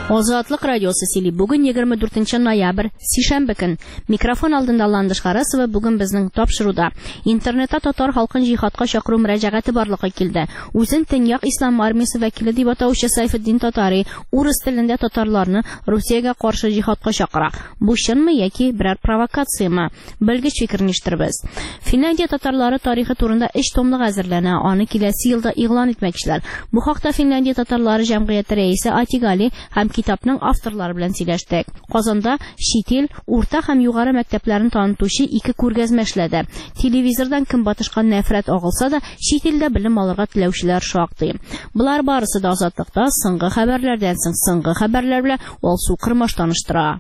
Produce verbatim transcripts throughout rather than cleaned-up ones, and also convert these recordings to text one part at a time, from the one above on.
Азатлык радиосы сөйли. Бүген егерме дүртенче ноябрь, сишәмбе көн. Микрофон алдында Ландыш Харасова бүген безнең тапшыруда. Интернетта татар халкын җихадка чакыру мөрәҗәгате барлыкка килде. Үзен Төньяк Ислам армиясе вәкиле дип атаучы Сайфетдин Татари урыс телендә татарларны Русиягә каршы җихадка чакыра. Бу чынмы яки берәр провокациямы? Белгеч фикерен ишеттербез. Финляндия татарлары тарихы турында өч томлык әзерләнә. Аны киләсе елда игълан итмәкчеләр. Бу хакта Финляндия татарлары җәмгыяте рәисе Атигали һәм китапның авторлары белән сөйләштек. Казанда Шитил, урта һәм югары мәктәпләрен танытучы ике күргәзмә эшләде. Телевизордан көнбатышка нәфрәт агылса да, Шитилдә белем алырга теләүчеләр шактый. Булар барысы да Азатлыкта соңгы хәбәрләрдән соң соңгы хәбәрләр белән Алсу Кырмаш таныштыра.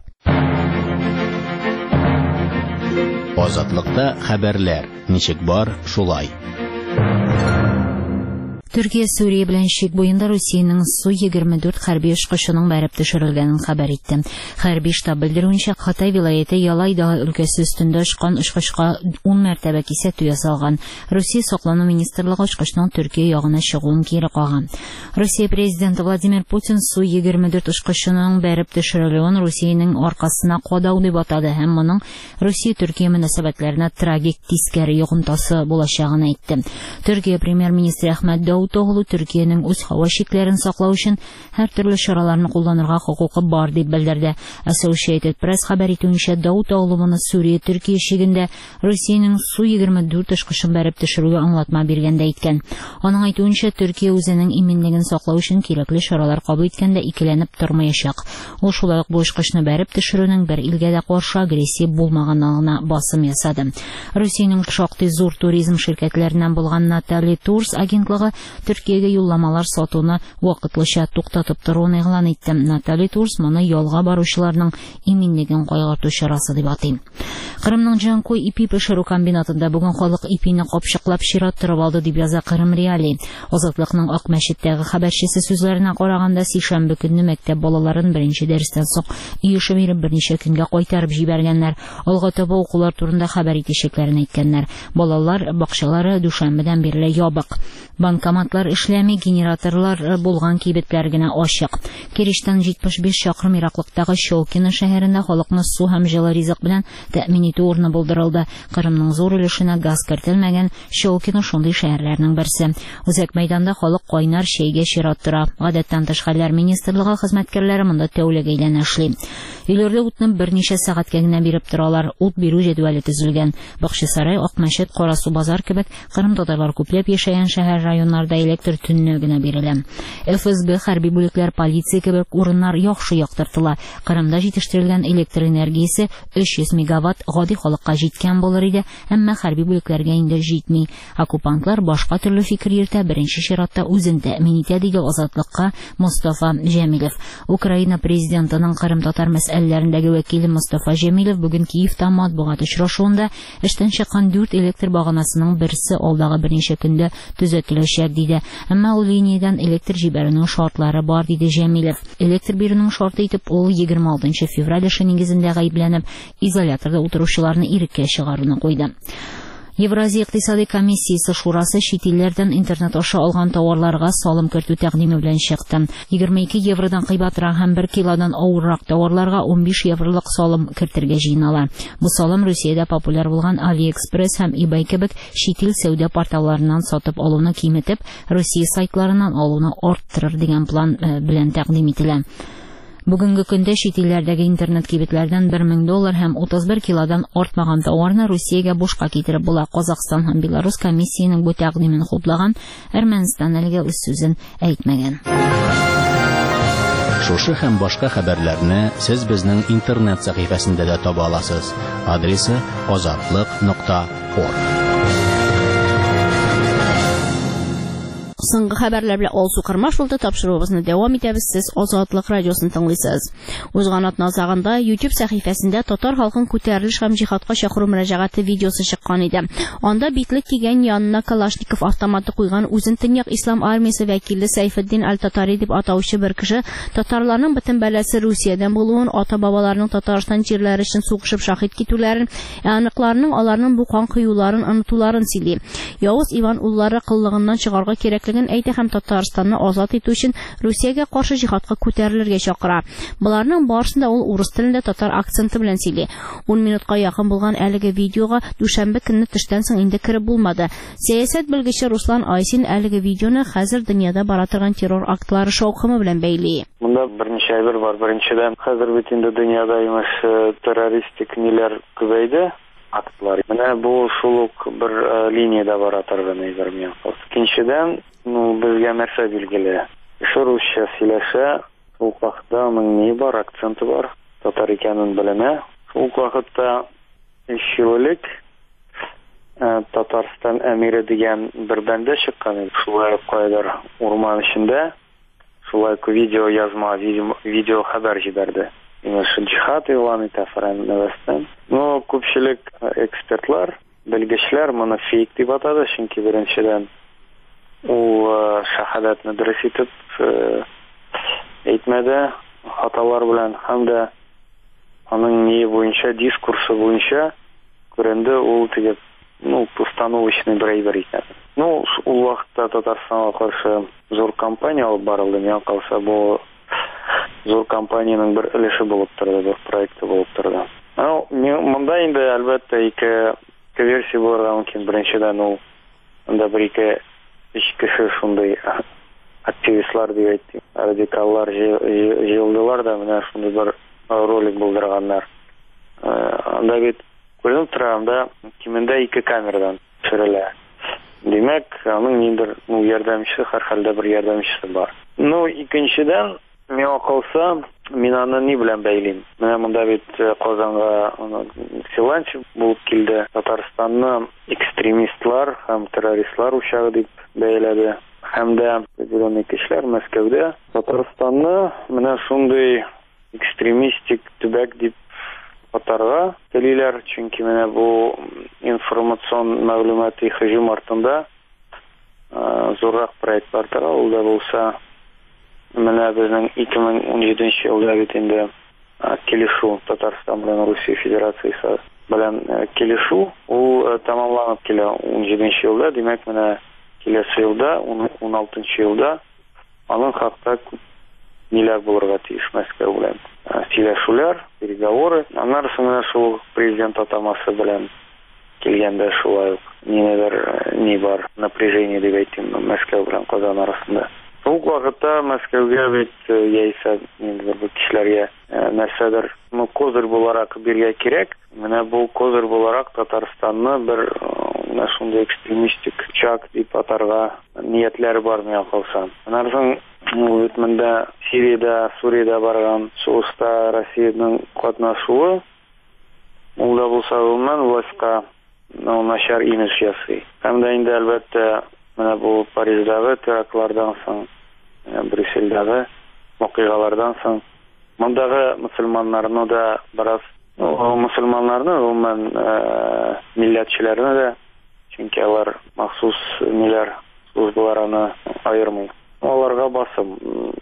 Азатлыкта хәбәрләр. Ничек бар, шулай. Төркия Сүрия белән чик буенда Русиянең Су егерме дүрт хәрби очкычының бәреп төшерелгәнен хәбәр итте. Хәрби штаб белдерүенчә, Хатай вилаяте Ялайдагы өлкәсе өстендә очкан очкычка ун мәртәбә кисәтү ясалган. Русия саклану министрлыгы очкычның Төркия ягына чыгуын кире каган. Русия президенты Владимир Путин Су егерме дүрт очкычының бәреп төшерелүен Русиянең аркасына кадау дип атады һәм моның Русия-Төркия мөнәсәбәтләренә трагик тискәре йогынтысы булачагын әйтте. Төркия премьер-министры Әхмәт Даутоглу Төркиянең үз һава чикләрен саклау өчен һәр төрле чараларны кулланырга хокукы бар дип белдерде. Associated Press хәбәр итүенчә, Даутоглу моны Сүрия-Төркия чигендә Русиянең Су егерме дүрт очкычын бәреп төшерүгә аңлатма биргәндә әйткән. Аның әйтүенчә, Төркия үзенең иминлеген саклау өчен кирәкле чаралар кабул иткәндә икеләнеп тормаячак. Ул шулай ук бу очкычны бәреп төшерүнең бер илгә дә каршы агрессия булмаганлыгына басым ясады. Русиянең шактый зур туризм ширкәтләреннән булган Натали Турс агентлыгы Төркиягә юлламалар сатуны вакытлыча туктатып торуын игълан итте. Натали Турс моны ялга баручыларның иминлеген кайгырту чарасы дип атый. Кырымның Джанкой ипи пешерү комбинатында бүген халык ипине капчыклап чират торып алды дип яза Кырым Реали. Азатлыкның Ак мәчеттәге хәбәрчесе сүзләренә караганда, сишәмбе көнне мәктәп балаларын беренче дәрестән соң иешеп биреп берничә көнгә кайтарып җибәргәннәр. Алга таба укулар турында хәбәр итәчәкләрен әйткәннәр. Балалар бакчалары дүшәмбедән бирле ябык. Банкоматлар эшләми, генераторлар булган кибетләр генә ачык. Кириштән җитмеш биш чакрым ераклыктагы Щелкино шәһәрендә халыкны су һәм җылы ризык белән тәэмин итү урыны булдырылды. Кырымның зур өлешенә газ кертелмәгән Щелкино шундый шәһәрләрнең берсе. Үзәк мәйданда халык кайнар чәйгә чират тора. Гадәттән тыш хәлләр министрлыгы хезмәткәрләре монда тәүлек әйләнә эшли. Өйләрдә утны берничә сәгатькә генә биреп торалар. Ут бирү җәдвәле төзелгән. Бакчасарай, Ак мәчет, Карасу базар кебек Кырым татарлар күпләп яшәгән шәһәр районнарда электр төнне генә бирелә. эф эс бэ, хәрби бүлекләр, полиция кебек урыннар яхшы яктыртыла. Кырымда җитештерелгән электр энергиясе өч йөз мегаватт гади халыкка җиткән булыр иде, әмма хәрби бүлекләргә инде җитми. Оккупантлар башка төрле фикер йөртә, беренче чиратта үзен тәэмин итә, диде Азатлыкка Мустафа Җәмилев. Украина президентының Кырым татар мәсьәләләрендәге вәкиле Мустафа Җәмилев бүген Киевта матбугат очрашуында эштән чыккан дүрт электр баганасының берсе алдагы берничә көндә төзәтеләчәк диде. Әмма ул линиядән электр җибәрүнең шартлары бар, диде Җәмилев. Электр бирүнең шарты итеп ул егерме алтынчы февраль эше нигезендә гаепләнеп, изоляторда утыручыларны иреккә чыгаруны куйды. Евразия икътисади комиссиясе шурасы чит илләрдән интернет аша алган товарларга салым кертү тәкъдиме белән чыкты. егерме ике евродан кыйбатрак һәм бер килодан авыррак товарларга он биш евролык салым кертергә җыенала. Бу салым Русиядә популяр булган AliExpress һәм eBay кебек чит ил сәүдә порталларыннан сатып алуны киметеп, Русия сайтларыннан алуны арттырыр дигән план белән тәкъдим ителә. Бүгенге көндә чит илләрдәге интернет кибетләрдән бер мең доллар һәм утыз бер килодан артмаган товарны Русиягә бушка китереп була. Казакстан һәм Беларус комиссиясенең бу тәкъдимен хуплаган, Әрмәнстан әлегә үз сүзен әйтмәгән. Шушы һәм башка хәбәрләрне сез безнең интернет сәхифәсендә дә таба аласыз. Адресы азатлык нокта орг. Соңгы хәбәрләр белән Алсу Кырмаш булды. Тапшыруыбызны дәвам итәбез. Сез Азатлык радиосын тыңлыйсыз. Узган атна азагында YouTube сәхифәсендә татар халкын күтәрелеш һәм җихадка чакыру мөрәҗәгате видеосы чыккан иде. Анда битлек кигән янына Калашников автоматы куйган үзен Төньяк Ислам армиясе вәкиле Сайфетдин Аль-Татари дип атаучы бер кеше татарларның бөтен бәласе Русиядән булуын, ата-бабаларның Татарстан җирләре өчен сугышып шаһит китүләрен, аныкларның аларның бу кан кыюларын онытуларын сөйли. Явыз Иван уллары кыллыгыннан чыгарга кирәклеген икәнлеген әйтә һәм Татарстанны азат итү өчен Русиягә каршы җиһадка күтәрелергә чакыра. Буларның барысында ул урыс телендә татар акценты белән сөйли. ун минутка якын булган әлеге видеога дүшәмбе көнне төштән соң инде кереп булмады. Сәясәт белгече Руслан Айсин әлеге видеоны хәзер дөньяда бара торган террор актлары шаукымы белән бәйли. Монда берничә әйбер бар. Беренчедән, хәзер бит инде дөньяда имеш террористик ниләр күбәйде, актлар. Менә бу шул ук бер uh, линиядә бара торган әйбер мен. Икенчедән, ну безгә нәрсә билгеле. Кеше русча сөйләшә, ул вакытта аның ни бар, акценты бар, татар икәнен беленә. Ул вакытта өч ел элек uh, Татарстан әмире дигән бер бәндә чыккан, шулай кайдар урман эчендә. Шулай видео язма, видео, видео хәбәр җибәрде. Имеш җихад игълан итә фәрән нәвәстән. Но күпчелек экспертлар, белгечләр моны фейк дип атады, чөнки беренчедән ул шаһадәтне дөрес итеп әйтмәде, хаталар белән, һәм дә аның ни буенча, дискурсы буенча күренде ул тигеп, ну, постановочный бер әйбер икән. Ну, ул вакытта Татарстанга каршы зур кампания алып барылды. Миңа калса, бу зур компанияның бер өлеше булып торды, бер проекты булып торды. Ну, монда инде әлбәттә ике версия булырга мөмкин. Беренчедән ул анда бер ике өч кеше шундый активистлар дип әйтим, радикаллар җыелдылар да, менә шундый бер ролик булдырганнар. Анда бит күренеп тора, анда кимендә ике камерадан төшерелә. Димәк, аның ниндер, ну, ярдәмчесе, һәр хәлдә бер ярдәмчесе бар. Ну, икенчедән, миңа калса, мин аны ни белән бәйлим. Менә монда бит Казанга Силанчев булып килде. Татарстанны экстремистлар һәм террористлар учагы дип бәйләде. Һәм дә определенный кешеләр Мәскәүдә Татарстанны менә шундый экстремистик төбәк дип атарга телиләр, чөнки менә бу информацион мәгълүмати һөҗүм артында зуррак проектлар тора. Ул да булса, менә безнең ике мең ун җиденче елда бит инде килешү Татарстан белән Русия Федерациясе белән килешү, ул тамамланып килә ун җиденче елда. Димәк, менә киләсе елда, ун алтынчы елда аның хакта ниләр булырга тиеш Мәскәү белән. Сөйләшүләр, переговоры. Аннан соң менә шул президент атамасы белән килгәндә шулай ук ниндидер ни бар, напряжение дип әйтим, Мәскәү белән Казан арасында. Ул вакытта Мәскәүгә бит яисә ниндидер бу кешеләргә нәрсәдер, ну, козыр буларак биргә кирәк. Менә бу козыр буларак Татарстанны бер менә шундый экстремистик чак дип атарга ниятләре бар, миңа калса. Аннан соң ул монда Сириядә, Суриядә барган сугышта Россиянең катнашуы, ул да булса гомумән властька начар имидж ясый. Һәм дә инде әлбәттә менә бу Париждагы терактлардан соң, Брюссельдәге вакыйгалардан соң мондагы мөселманнарны да бераз, мөселманнарны, гомумән милләтчеләрне дә, чөнки алар махсус ниләр службаларны аермый. Аларга басым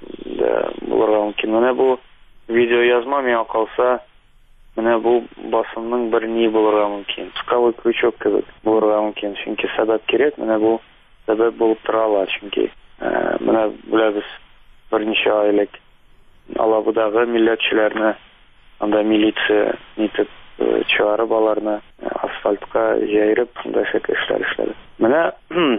булырга мөмкин. Менә бу видео язма миңа калса, менә бу басымның бер ни булырга мөмкин. Скалы крючок кебек булырга мөмкин. Чөнки сәбәп кирәк, менә бу сәбәп булып тора ала. Чөнки менә беләбез, берничә ай элек Алабудагы милләтчеләрне анда милиция нитеп чыгарып аларны асфальтка җәйреп, анда шәкәр эшләр эшләде. Менә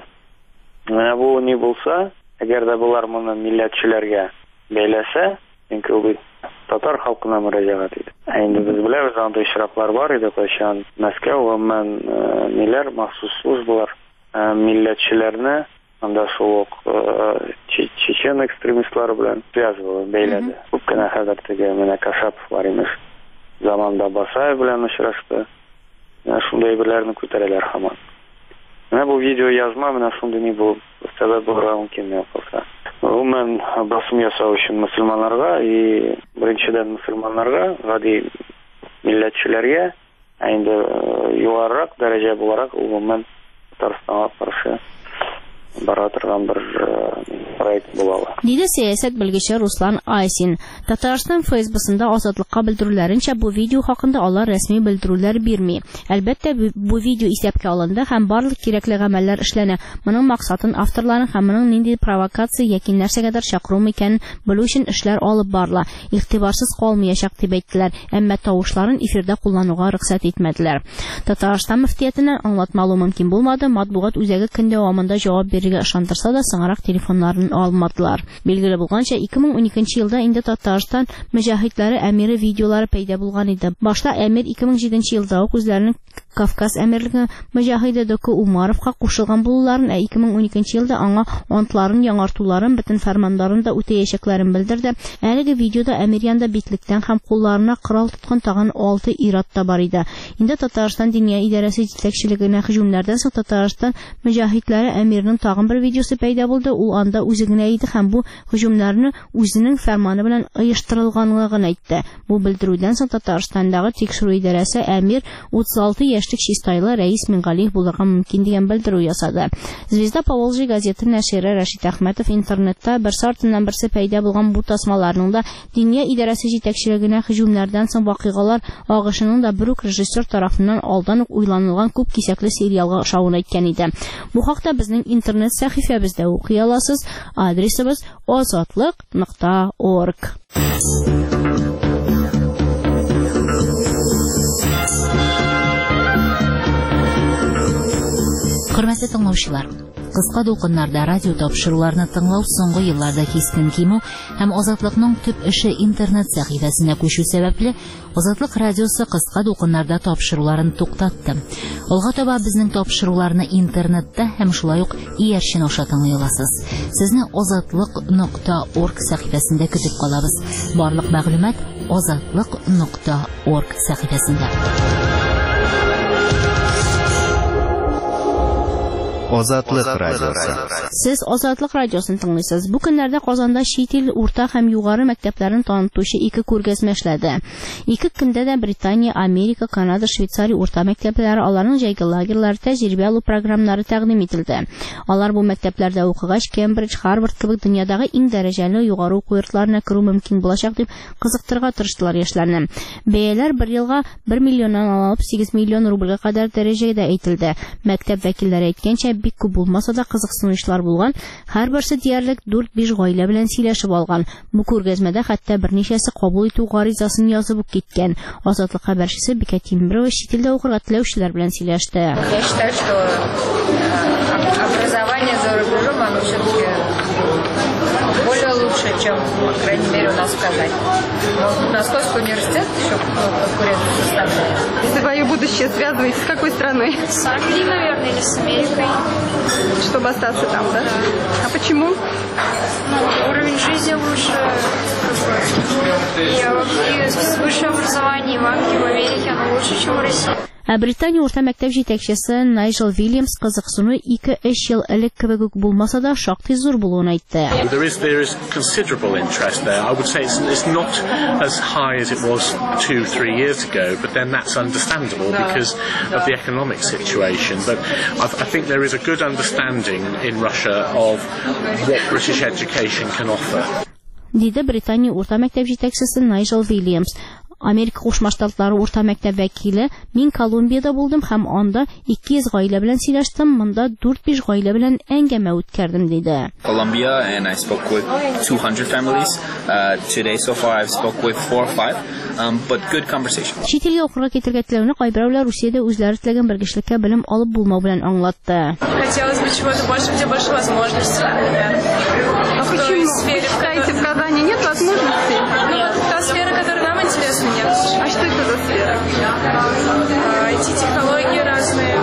менә бу ни булса, әгәр дә булар моны милләтчеләргә бәйләсә, чөнки ул татар халкына мөрәҗәгать итә. Инде без беләбез, анда очраклар бар иде, кайчан Мәскәү гомумән ниләр, махсус службалар милләтчеләрне анда шул ук чечен экстремистлары белән связывал, бәйләде. Күп кенә хәзер теге менә Кашапов бар имеш, заманда Басаев белән очрашты. Шундай әйберләрне күтәрәләр һаман. Менә бу видео язма, менә шундый ни булып сәбәп булырга мөмкин миңа калса. Гомумән басым ясау өчен мөселманнарга и беренчедән мөселманнарга, гади милләтчеләргә, инде югарырак дәрәҗә буларак гомумән Татарстанга каршы бара торган бер проект була. Диде сәясәт белгече Руслан Айсин. Татарстан Фейсбукында азатлыкка белдерүләренчә, бу видео хакында алар рәсми белдерүләр бирми. Әлбәттә, бу видео исәпкә алынды һәм барлык кирәкле гамәлләр эшләнә. Моның максатын авторларын һәм моның нинди провокация яки нәрсәгәдер чакыру микәнен белү өчен эшләр алып барыла. Игътибарсыз калмаячак дип әйттеләр, әмма тавышларын эфирдә куллануга рөхсәт итмәделәр. Татарстан мөфтиятеннән аңлатма алу мөмкин булмады. Матбугат үзәге көн дәвамында җавап бирергә ышандырса да, соңрак телефоннарын алмадылар. Билгеле булганча, ике мең уникенче елда инде Татарстан мөҗаһидләре әмире видеолары пәйда булган иде. Башта әмир ике мең җиденче елда ук үзләренең Кавказ әмирлеге мөҗаһиде Доку Умаровка кушылган булуларын, ә ике мең уникенче елда аңа антларын яңартуларын, бөтен фәрманнарын да үтәячәкләрен белдерде. Әлеге видеода әмир янда битлектән һәм кулларына корал тоткан тагын алты ир-ат та бар иде. Инде Татарстан Диния идарәсе җитәкчелегенә һөҗүмнәрдән соң Татарстан мөҗаһидләре әмирнең тагын бер видеосы пәйда булды. Ул анда үзе генә иде һәм бу һөҗүмнәрне үзенең фәрманы белән оештырылганлыгын әйтте. Бу белдерүдән соң Татарстандагы тикшерү идарәсе әмир утыз алты яшьлек чистайлы Рәис Мингалиев булырга мөмкин дигән белдерү ясады. Звезда Поволжье газеты нәшире Рәшит Әхмәтов интернетта бер сартыннан берсе пәйда булган бу тасмаларның да Диния идарәсе җитәкчелегенә һөҗүмнәрдән соң вакыйгалар агышының да бер үк режиссер тарафыннан алдан ук уйланылган күп кисәкле сериалга ошавын әйткән иде. Бу хакта безнең интернет сәхифәбездә укый аласыз. Адресыбыз азатлык нокта орг. Хөрмәтле тыңлаучылар, кыска дулкыннарда радио тапшыруларны тыңлау соңгы елларда кискен кимү һәм Азатлыкның төп эше интернет сәхифәсенә күчү сәбәпле Азатлык радиосы кыска дулкыннарда тапшыруларын туктатты. Алга таба безнең тапшыруларны интернетта һәм шулай ук иярчен аша тыңлый аласыз. Сезне азатлык нокта орг сәхифәсендә көтеп калабыз. Барлык мәгълүмат азатлык нокта орг сәхифәсендә. Азатлык радиосы. Сез Азатлык радиосын тыңлыйсыз. Бу көннәрдә Казанда чит ил урта һәм югары мәктәпләрен танытучы ике күргәзмә эшләде. Ике көндә дә Британия, Америка, Канада, Швейцария урта мәктәпләре, аларның җәйге лагерьлары, тәҗрибә алу программнары тәкъдим ителде. Алар бу мәктәпләрдә укыгач Кембридж, Харвард кебек дөньядагы иң дәрәҗәле югары уку йортларына керү мөмкин булачак дип кызыктырырга тырыштылар яшьләрне. Бәяләр бер елга бер миллионнан алып сигез миллион рубльгә кадәр дәрәҗәдә әйтелде. Мәктәп вәкилләре әйткәнчә, бик күп булмаса да кызыксынучылар булган, һәрберсе диярлек дүрт-биш гаилә белән сөйләшеп алган. Бу күргәзмәдә хәтта берничәсе кабул итү гаризасын язып ук киткән. Азатлык хәбәрчесе Бикә Тимирова чит илдә укырга теләүчеләр белән сөйләште. Я считаю, что образование за рубежом, оно все-таки более лучше, чем, по крайней мере, у нас в Казани. Но Московский университет еще конкурентно составляет. Свое будущее связываете с какой страной? С Англией, наверное, или с Америкой. Чтобы остаться там, да? Да. А почему? Ну, уровень жизни лучше. И высшее образование в Англии, в Америке, оно лучше, чем в России. Ә Британия урта мәктәп җитәкчесе Найджел Вильямс кызыксыну ике-өч ел элек кебек үк булмаса да шактый зур булуын әйтте. There is there is considerable interest there. I would say it's, it's not as high as it was two, three years ago, but then that's understandable because of the economic situation. But I, I think there is a good understanding in Russia of what British education can offer. Диде Британия урта мәктәп җитәкчесе Найджел Вильямс. Америка Кушма Штатлары урта мәктәп вәкиле, мин Колумбияда булдым һәм анда ике йөз гаилә белән сөйләштем, монда дүрт-биш гаилә белән әңгәмә үткәрдем диде. Colombia and I spoke with two hundred families. Uh, today so far I've spoke with four or five. Um, but good conversation. Чит илгә укырга китергә теләүне кайберәүләр Русиядә үзләре теләгән белгечлеккә белем алып булмау белән аңлатты. Хотелось бы чего-то больше, где больше возможностей. А почему? Считаете, в Казани нет возможностей? Нет, та сфера, которая нам интересна, нет. А что это за сфера? ай ти-технологии разные.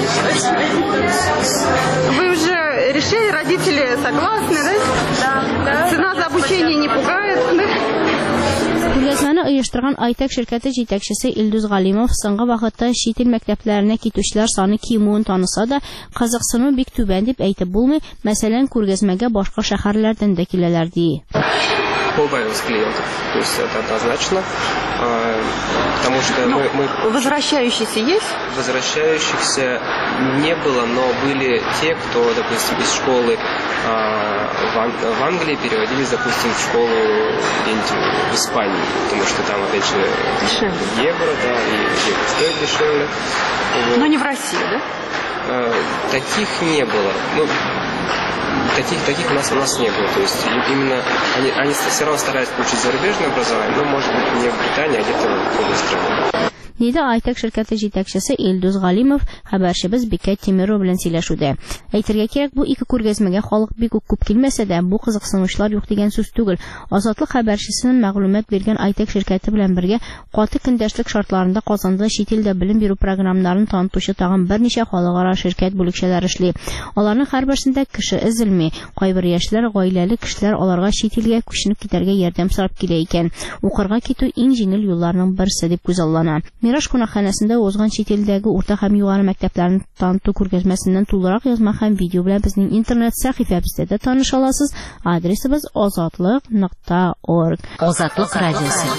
Вы уже решили, родители согласны, да? Да, да. Цена за обучение не пугает, да? Күргәзмәне оештырган Айтек ширкәте җитәкчесе Илдус Галимов соңгы вакытта чит ил мәктәпләренә китүчеләр саны кимүен таныса да, кызыксыну бик түбән дип әйтеп булмый, мәсәлән, күргәзмәгә башка шәһәрләрдән дә киләләр ди. поубавилось клиентов. То есть это однозначно. Потому что ну, мы, мы... Возвращающиеся есть? Возвращающихся не было, но были те, кто, допустим, из школы в, Ан- в Англии переводились, допустим, в школу где-нибудь в Испании. Потому что там, опять же, дешевле. Евро, да, и евро стоит дешевле. Вот. Но не в России, да? Таких не было. Ну, таких, таких у нас у нас не было. То есть именно они, они все равно стараются получить зарубежное образование, но может быть не в Британии, а где-то в другой стране. Диде Айтек şirkəti җитәкчесе Илдус Галимов хәбәрчебез Бикәт Тимиров белән сөйләшүдә. Әйтергә кирәк, бу ике күргәзмәгә халык бик үк күп килмәсә дә, бу кызыксынучылар юк дигән сүз түгел. Азатлык хәбәрчесенең мәгълүмат биргән Айтек ширкәте белән бергә каты көндәшлек шартларында Казанда чит илдә белем бирү программаларын танытучы тагын берничә халыкара ширкәт бүлекчәләре эшли. Аларның һәрберсендә кеше эзелми. Кайбер яшьләр, гаиләле кешеләр аларга чит илгә күченеп китәргә ярдәм сорап килә икән. Укырга китү иң җиңел юлларның берсе дип күзаллана. Мираж кунакханәсендә узган чит илдәге урта һәм югары мәктәпләрне таныту күргәзмәсеннән тулырак язма һәм видео белән безнең интернет сәхифәбездә дә таныша аласыз. Адресыбыз азатлык нокта орг. Азатлык радиосы.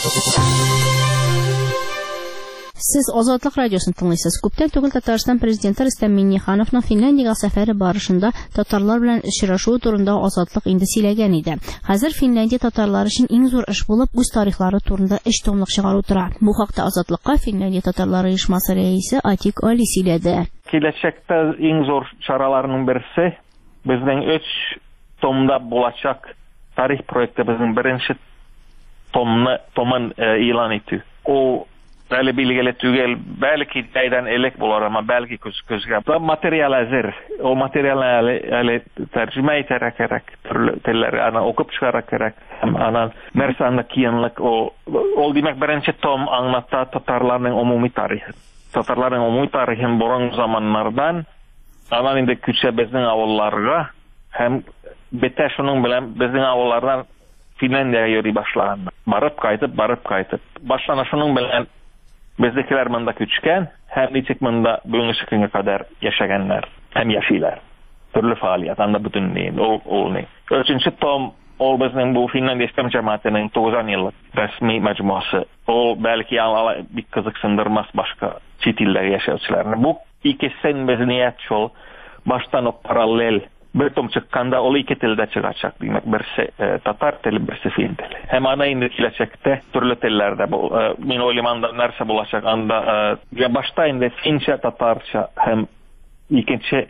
Сез Азатлык радиосын тыңлыйсыз. Күптән түгел Татарстан президенты Рөстәм Миңнехановның Финляндиягә сәфәре барышында татарлар белән очрашуы турында Азатлык инде сөйләгән иде. Хәзер Финляндия татарлары өчен иң зур эш булып үз тарихлары турында өч томлык чыгару тора. Бу хакта Азатлыкка Финляндия татарлары оешмасы рәисе Атик Али сөйләде. Киләчәктә иң зур чараларның берсе безнең өч томда булачак тарих проекты безнең беренче томны томын игълан итү. О Әле билгеле түгел, бәлки тәйдән элек булар, ама бәлки көз көзгә. Материал әзер. О материалны әле әле тәрҗемә итәргә кирәк. Төрле телләр аны укып чыгарга кирәк. Анан нәрсәне киенлек о ул димәк беренче том аңлата татарларның умуми тарихы. Татарларның умуми тарихын борын заманнардан анан инде күчә безнең авылларга һәм бетә шуның белән безнең авыллардан Финляндиягә йөри башлаган. Барып кайтып, барып кайтып. Башлана шуның белән бездекеләр монда күчкән, һәм ничек монда бүгенге көнгә кадәр яшәгәннәр, һәм яшиләр. Төрле фәалият, анда бөтенләй, ул ул ни. Өченче том, ул безнең бу Финляндия эстем җәмәгатенең тугызан еллык рәсми мәҗмуасы. Ул бәлки аңлала бик кызыксындырмас башка чит илдәге яшәүчеләрне. Бу икесен без ният шул баштан ук параллель bir tom çıkkanda ol iki tilde çıkacak. Demek birisi e, Tatar tili, birisi Fin tili. Hem ana indi kilecekte türlü tillerde bu. E, min oylimanda nerse bulacak anda e, ya başta indi Fince, Tatarça hem ikinci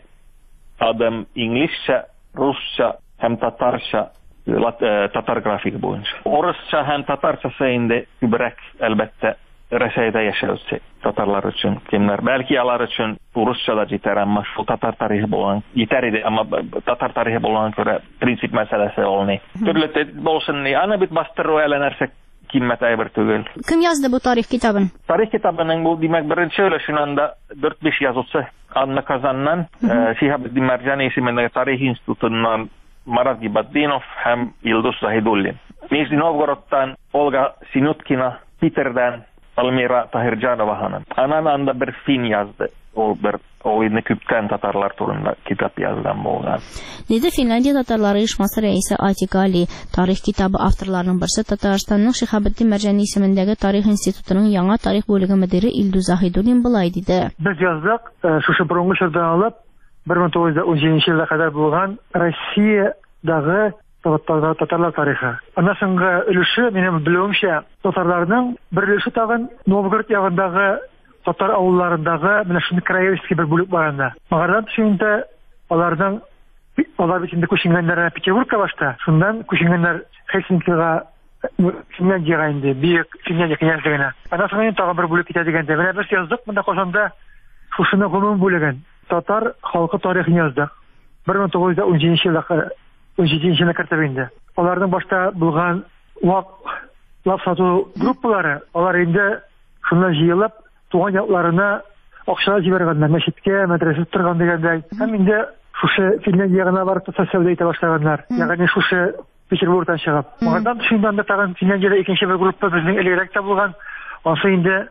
adım İngilizce, Rusça hem Tatarça lat, e, Tatar grafik boyunca. Orusça hem Tatarçası indi kübrek elbette Rəsəydə yaşayırsa Tatarlar üçün kimlər, bəlkə yalar üçün Rusça da yeter ama şu Tatar tarihi olan yeter idi ama Tatar tarihi olan görə prinsip məsələsi olni. Türlü bolsun ni ana bit bastırı elənersek kimmet ayber tügül. Kim yazdı bu tarih kitabın? Tarih kitabının bu demek birinci ölüşünde dört beş yazısı Anna Kazan'dan e, Şihabeddin Mercani isimli Tarih İnstitutundan Marat Gibaddinov hem Ildus Zahidullin. Nizhny Novgorod'dan Olga Sinutkina, Peter'den Almira Tahirjanovahanın. Anan anda bir Fin yazdı. O bir oyunu küpten Tatarlar turunda kitap yazdan bolgan. Dedi Finlandiya Tatarları Uyuşması rəisi Atik Ali. Tarih kitabı avtorlarının birisi Tatarstanның Şihabeddin Mercani isimindəgi Tarih İnstitutunun Яңа tarix bölügi müdiri Ildus Zahidullin bulay dedi. Biz yazdık, şuşu bұрынғы şırdan alıp bir min to'qqiz yuz o'n yedinchi yılga kadar bolgan Rossiyadagi Tatarlar tarixi. Ana soңғы өлüşі, менің білуімше, Tatarlarның bir өлüşі тағын Новгород яғындағы Tatar авылларындағы менә шундый краеведский бір бүлек бар анда. Магардан төшүндә аларның алар бит инде күченгәннәр Петербургка башта. Шундан күченгәннәр Хельсинкига, Финляндиягә инде, бик Финляндия князьлегенә. Ана соң тагын бір бүлек китә дигәндә, менә без яздык монда Казанда шушыны гомум бүлеген. Татар халкы тарихын яздык. bir min to'qqiz yuz o'n yedinchi yılda o'n yedinchi yılda кертеп инде. Аларның башта булган вак лап сату группалары, алар инде шуннан җыелып туган якларына акча җибәргәннәр, мәчеткә, мәдрәсәгә торган дигәндәй. Һәм инде шушы Финляндиягә барып сәүдә итә башлаганнар. Ягъни шушы Петербургтан чыгып. Моңардан төшүндән дә тагын Финляндиядә икенче бер группа безнең элегрәктә булган. Аны инде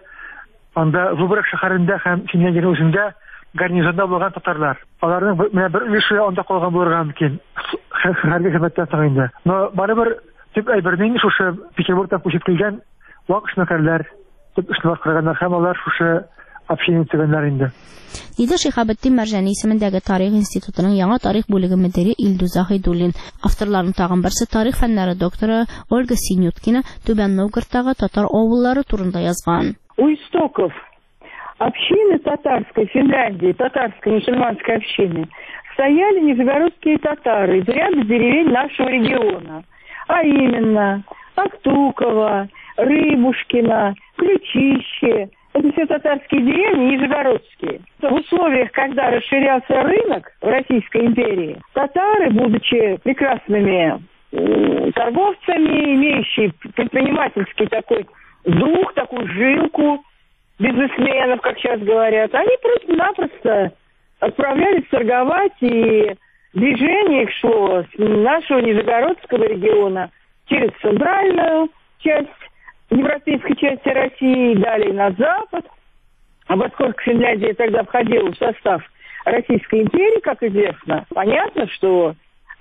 анда Выборг шәһәрендә һәм Финляндиянең үзендә гарнизонда булган татарлар. Аларның менә бер өлеше анда калган булырга мөмкин. Хәрби хезмәттән соң инде. Но барыбер Тик әйбернең шушы Петербургта күчеп килгән вак эшмәкәрләр, төп эшне башкарганнар һәм алар шушы община тегәннәр инде. Диде Шихабетдин Мәрҗани исемендәге Тарих институтының яңа тарих бүлеге мөдире Илдуза Хайдуллин. Авторларның тагын берсе тарих фәннәре докторы Ольга Синюткина Түбән Новгородтагы татар авыллары турында язган. У истоков общины татарской Финляндии, татарской мусульманской общины, стояли нижегородские татары из ряда деревень нашего региона, а именно Актуково, Рыбушкино, Ключище. Это все татарские деревни, нижегородские. В условиях, когда расширялся рынок в Российской империи, татары, будучи прекрасными э, торговцами, имеющие предпринимательский такой дух, такую жилку бизнесменов, как сейчас говорят, они просто-напросто отправлялись торговать, и движение их шло с нашего Нижегородского региона через центральную часть европейской части России, далее на запад. А поскольку Финляндия тогда входила в состав Российской империи, как известно, понятно, что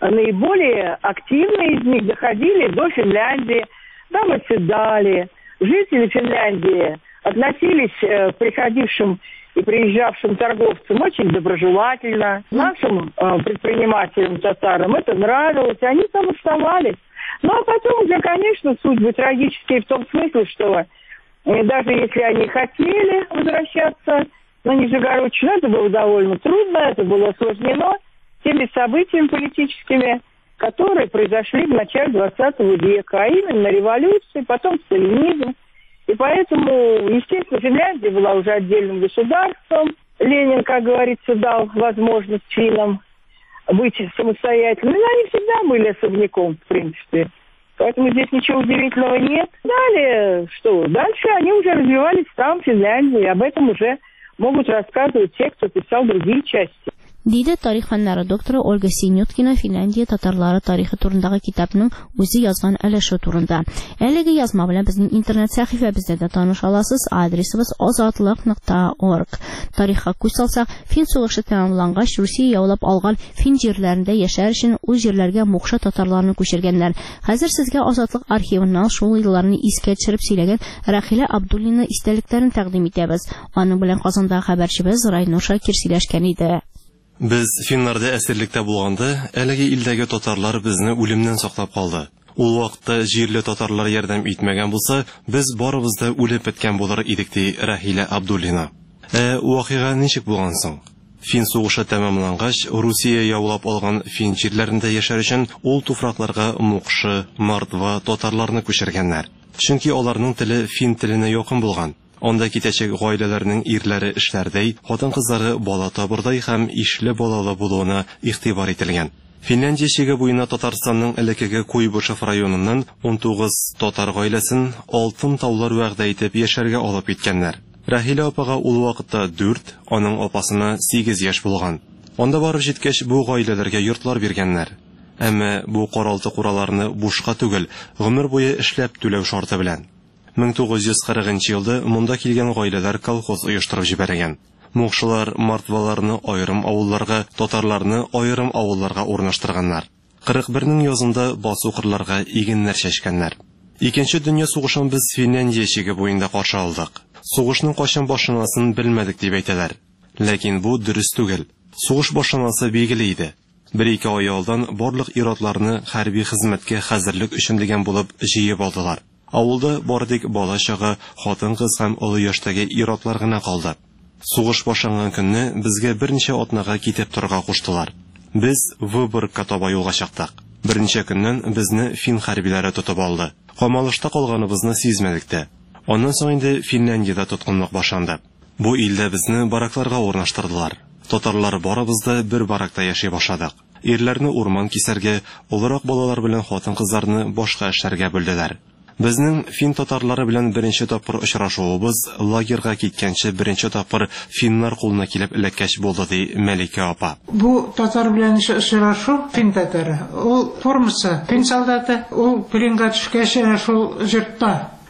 наиболее активные из них доходили до Финляндии, там оседали. Жители Финляндии относились к приходившим и приезжавшим торговцам очень доброжелательно. Нашим э, предпринимателям, татарам это нравилось, они там оставались. Ну, а потом уже, конечно, судьбы трагические в том смысле, что э, даже если они хотели возвращаться на Нижегородчину, это было довольно трудно, это было осложнено теми событиями политическими, которые произошли в начале двадцатого века, а именно революции, потом сталинизм. И поэтому, естественно, Финляндия была уже отдельным государством. Ленин, как говорится, дал возможность финнам быть самостоятельными. Но они всегда были особняком, в принципе. Поэтому здесь ничего удивительного нет. Далее, что? Дальше они уже развивались там, в Финляндии. Об этом уже могут рассказывать те, кто писал другие части. Диде тарих фәннәре докторы Ольга Синюткина Финляндия татарлары тарихы турындагы китапның үзе язган өлеше турында. Әлеге язма белән безнең интернет сәхифәбездә дә таныша аласыз. Адресыбыз азатлык нокта орг. Тарихка күз салсак, Фин сугышы тәмамлангач Русия яулап алган Фин җирләрендә яшәр өчен үз җирләргә мукшы татарларны күчергәннәр. Хәзер сезгә азатлык архивыннан шул елларны искә төшереп сөйләгән Рахилә Абдуллина истәлекләрен тәкъдим итәбез. Аның белән Казандагы хәбәрчебез Райнур Шакир сөйләшкән иде. Без финнарда әсирлектә булганда, әлеге илдәге татарлар безне үлемнән саклап калды. Ул вакытта җирле татарлар ярдәм итмәгән булса, без барыбыз да үлеп беткән булыр идек ди Рахилә Абдуллина. Ә вакыйга ничек булган соң? Фин сугышы тәмамлангач, Русия яулап алган фин җирләрендә яшәр өчен ул туфракларга мукшы, мордва татарларны күчергәннәр. Чөнки аларның теле фин теленә якын булган. Анда китәчәк гаиләләрнең ирләре эшләрдәй, хатын-кызлары бала табырдай һәм ишле балалы булуына игътибар ителгән. Финляндия чиге буена Татарстанның элекеге Куйбышев районыннан он тугыз татар гаиләсен алтын таулар вәгъдә итеп яшәргә алып иткәннәр. Рахилә апага ул вакытта дүрт, аның апасына сигез яшь булган. Анда барып җиткәч бу гаиләләргә йортлар биргәннәр. Әмма бу каралты кураларны бушка түгел, гомер буе эшләп түләү шарты белән. мең тугыз йөз кырыгынчы елда монда килгән гаиләләр колхоз оештырып җибәргән. Мукшылар мордваларны аерым авылларга, татарларны аерым авылларга урнаштырганнар. кырык бернең язында басу кырларга игеннәр чәчкәннәр. Икенче дөнья сугышын без Финляндия чиге буенда каршы алдык. Сугышның кайчан башланасын белмәдек дип әйтәләр. Ләкин бу дөрес түгел. Сугыш башланасы билгеле иде. Бер-ике ай алдан барлык иратларны хәрби хезмәткә хәзерлек өчен дигән булып җыеп алдылар. Авылда бардык бала-чага, хатын-кыз һәм олы яшьтәге иратлар гына калды. Сугыш башланган көнне безгә берничә атнага китеп торырга куштылар. Без Выборгка таба юлга чыктык. Берничә көннән безне фин хәрбиләре тотып алды. Камалышта калганыбызны сизмәдек тә. Аннан соң инде Финляндиядә тоткынлык башланды. Бу илдә безне баракларга урнаштырдылар. Татарлар барыбыз да бер баракта яши башладык. Ирләрне урман кисәргә, олырак балалар белән хатын-кызларны башка эшләргә бүлделәр. Безнең фин татарлары белән беренче тапкыр очрашуыбыз лагерга киткәнче беренче тапкыр финнар кулына килеп эләккәч булды ди Мәликә апа. Бу татар белән очрашу фин татары. Ул формасы фин солдаты, ул пленга төшкәч шул җыртта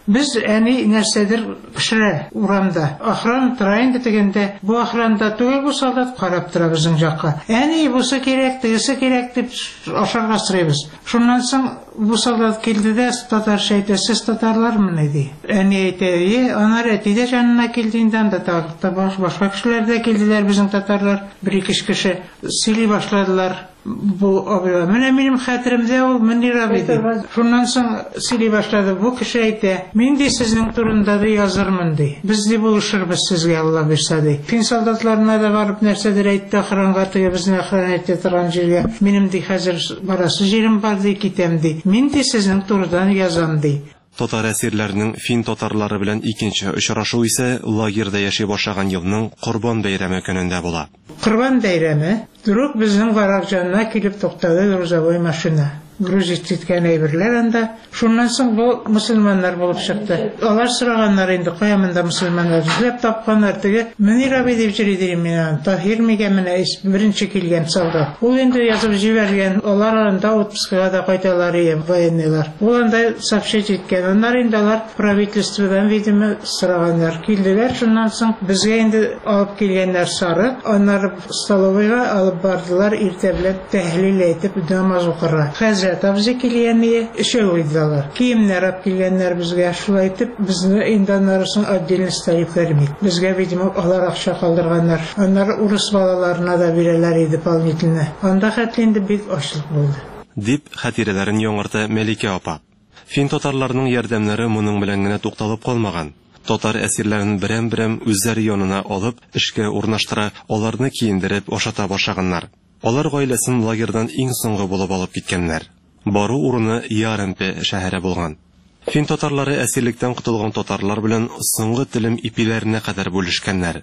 Без әни нәрсәдер пешерә урамда. Охрана тора инде дигәндә, бу охранда түгел бу солдат карап тора безнең якка. Әни бусы кирәк, тегесе кирәк дип ашарга сорыйбыз. Шуннан соң бу солдат килде дә татарча әйтә, сез татарлармы ди. Әни әйтә, ана әти дә җанына килде инде, анда та башка кешеләр дә килделәр, безнең татарлар, бер-ике кеше сөйли башладылар. Бу абыйга менә минем хәтеремдә ул Мөнир абый ди. Шуннан соң сөйли башлады, бу кеше әйтә, мин ди сезнең турында да язырмын ди. Без ди булышырбыз сезгә, Алла бирсә ди. Фин солдатларына да барып нәрсәдер әйтте, охранга теге безне охрана әйтә торган җиргә. Минем ди хәзер барасы җирем бар ди, китәм ди. Мин ди сезнең турыдан язам ди. Татар әсирләренең фин татарлары белән икенче очрашу исә лагерьда яши башлаган елның Корбан бәйрәме көнендә була. Корбан бәйрәме Друг безнең гараж янына килеп туктады, грузовой машина. Грузить иткән әйберләр анда. Шуннан соң бу мусульманнар булып чыкты. Алар сораганнар инде, кая монда мусульманнар? Эзләп тапканнар теге. Мөнир абый дип җыри менә, Таһир мигә менә беренче килгән солдат. Ул инде язып җибәргән, алар анда отпускыга да кайталар иде, военныйлар. Ул анда сообщить иткән. Аннар инде алар правительстводан, видимо, сораганнар. Килделәр, шуннан соң безгә инде алып килгәннәр сары. Аннар столовыйга алып бардылар, иртә белән тәһлил әйтеп намаз укырга. Табзы килгәнне шәүидалар. Киемнәр алып килгәннәр безгә, шулай итеп безне инде аннарысын отдельно ставить вермик. Безгә видимо алар акча калдырганнар. Аннар урыс балаларына да бирәләр иде дополнительно. Анда хәтле инде бик ачлык булды. Дип хатирәләрен яңарта Мәликә апа. Фин татарларының ярдәмнәре моның белән генә тукталып калмаган. Татар әсирләрен берәм-берәм үзләре янына алып, эшкә урнаштыра, аларны киендереп ашата башлаганнар. Алар гаиләсен лагерьдан иң соңгы булып алып киткәннәр. Бару урыны Ярымпе шәһәре булган. Фин татарлары әсирлектән кутылган татарлар белән соңгы телем ипиләренә кадәр бүлешкәннәр.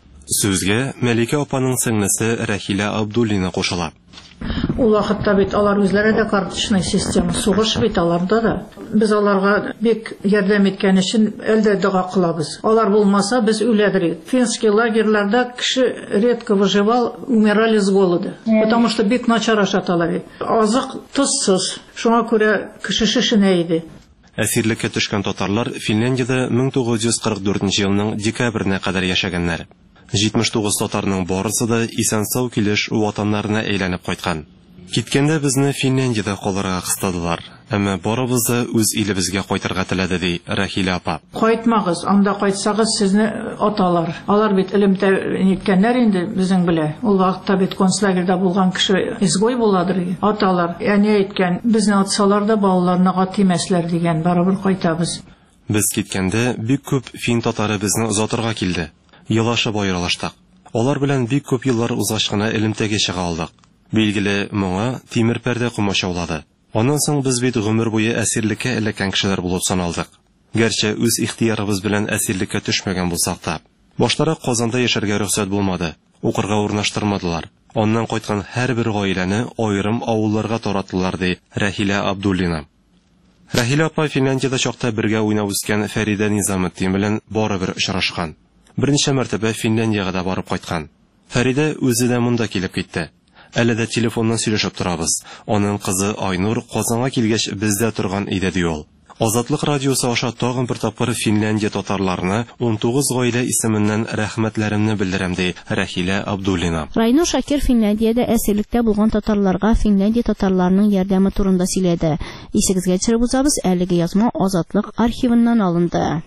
Сүзгә Мәликә апаның сеңлесе Рахилә Абдуллина кушыла. Ул вакытта бит алар үзләре дә карточный система, сугыш бит аларда да. Без аларга бик ярдәм иткән өчен әлдә дуга кылабыз. Алар булмаса без үләдер. Финский лагерьларда кеше редко выживал, умирали с голода, потому что бик начар ашаталар. Азык тузсыз. Шуңа күрә кеше шешенә иде. Әсирлеккә төшкән татарлар Финляндиядә мең тугыз йөз кырык дүртенче елның декабренә кадәр яшәгәннәр. җитмеш тугыз татарның барысы да исән-сау килеш ватаннарына әйләнеп кайткан. Киткәндә безне Финляндиядә калырга кыстадылар, әмма барыбыз да үз илебезгә кайтырга теләде ди Рахилә апа. Кайтмагыз, анда кайтсагыз сезне аталар. Алар бит илемдә ниткәннәр инде безнең белә. Ул вакытта бит концлагерьда булган кеше изгой буладыр. Аталар, яни әйткән, безне атсалар да балаларына тимәсләр дигән, барыбер кайтабыз. Без киткәндә бик күп фин татары безне озатырга килде. Елашып аерылыштык. Алар белән бик күп еллар узгач кына элемтәгә чыга алдык. Билгеле, моңа тимер пәрдә кумачаулады. Аннан соң без бит гомер буе әсирлеккә эләккән кешеләр булып саналдык. Гәрчә үз ихтиярыбыз белән әсирлеккә төшмәгән булсак та, баштарак Казанда яшәргә рөхсәт булмады. Укырга урнаштырмадылар. Аннан кайткан һәрбер гаиләне аерым авылларга таратылар ди Рахилә Абдуллина. Рахилә апа Финляндиядә чакта бергә уйнап үскән Фәридә Низаметтин белән барыбер очрашкан. Берничә мәртәбә Финляндиягә да барып кайткан. Фәридә үзе дә монда килеп китте. Әле дә телефоннан сөйләшеп торабыз. Аның кызы Айнур Казанга килгәч бездә торган иде ди ул. Азатлык радиосы аша тагын бер тапкыр Финляндия татарларына ун тугыз гаилә исеменнән рәхмәтләремне белдерәм ди Рахилә Абдуллина. Райнур Шакир Финляндиядә әсирлектә булган татарларга Финляндия татарларының ярдәме турында сөйләде. Исегезгә төшереп узабыз, әлеге язма Азатлык архивыннан алынды.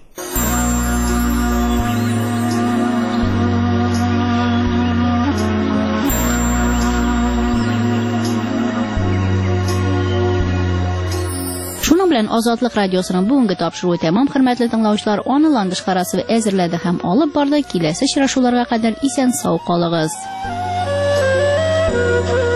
Шуның белән Азатлык радиосының бүгенге тапшыруы тәмам, хөрмәтле тыңлаучылар, аны ландыш карасы әзерләде һәм алып барды. Киләсе очрашуларга кадәр исән-сау калыгыз.